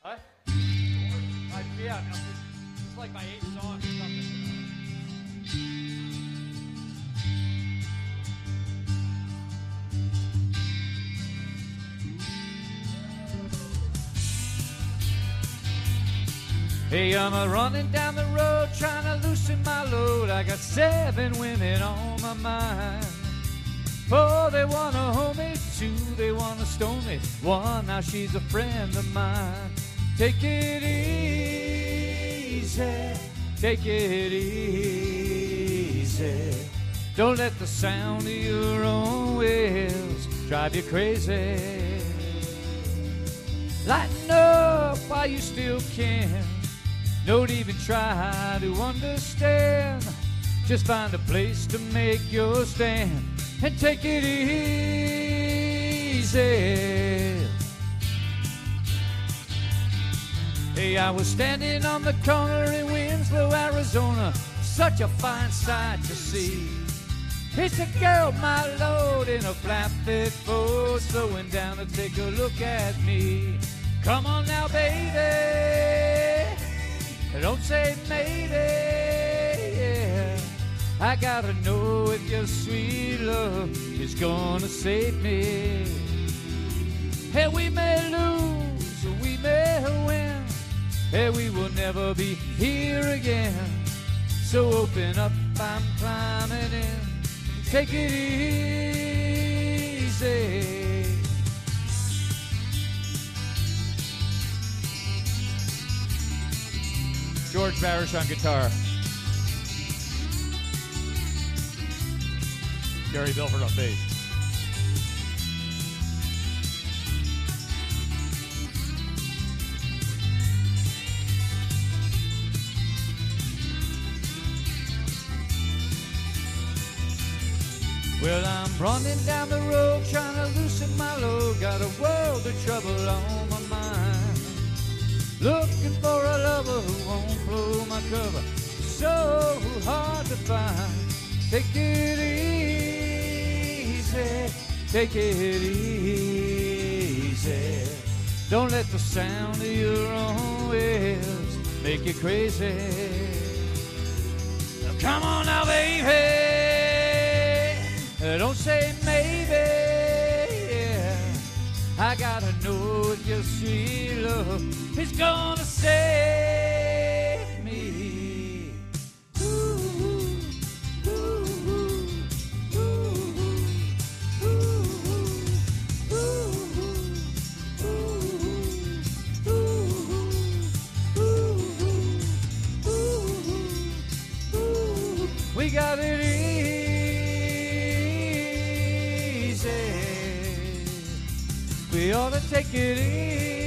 What? Yeah, it's like my 8th song or something. Hey, I'm running down the road trying to loosen my load. I got 7 women on my mind. 4, they wanna hold me. 2, they wanna stone me. 1, now she's a friend of mine. Take it easy, take it easy. Don't let the sound of your own wheels drive you crazy. Lighten up while you still can. Don't even try to understand. Just find a place to make your stand and take it easy. Hey, I was standing on the corner in Winslow, Arizona. Such a fine sight to see. It's a girl, my lord, in a flatbed Ford, slowing down to take a look at me. Come on now, baby, don't say maybe. Yeah. I gotta know if your sweet love is gonna save me. Hey, we may lose, we may win. Hey, we will never be here again. So open up, I'm climbing in. Take it easy. George Barish on guitar. Gary Bilford on bass. Well, I'm running down the road trying to loosen my load. Got a world of trouble on my mind. Looking for a lover who won't blow my cover. So hard to find. Take it easy, take it easy. Don't let the sound of your own wheels make you crazy. Now come on now, baby. Don't say maybe. Yeah. I gotta know if your sweet love is gonna save me. Ooh, ooh, ooh, ooh, ooh, ooh. We got it easy. We ought to take it easy.